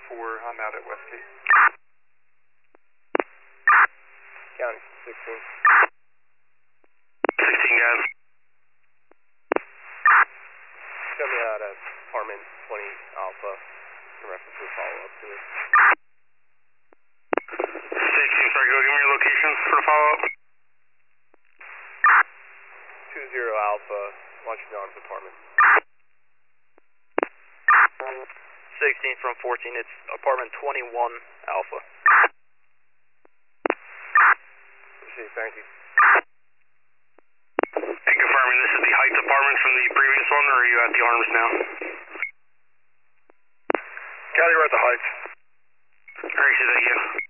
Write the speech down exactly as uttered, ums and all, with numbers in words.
four, I'm out at Westgate. County sixteen. sixteen, guys. Show me out at apartment twenty Alpha in reference to a follow-up to it. sixteen, sorry, go give me your location for the follow-up. two zero Alpha, Washington Arms apartment. sixteen from fourteen, it's apartment twenty-one Alpha. Appreciate it, thank you. And confirming this is the Heights apartment from the previous one, or are you at the Arms now? County, we're at the Heights. Alright, thank you.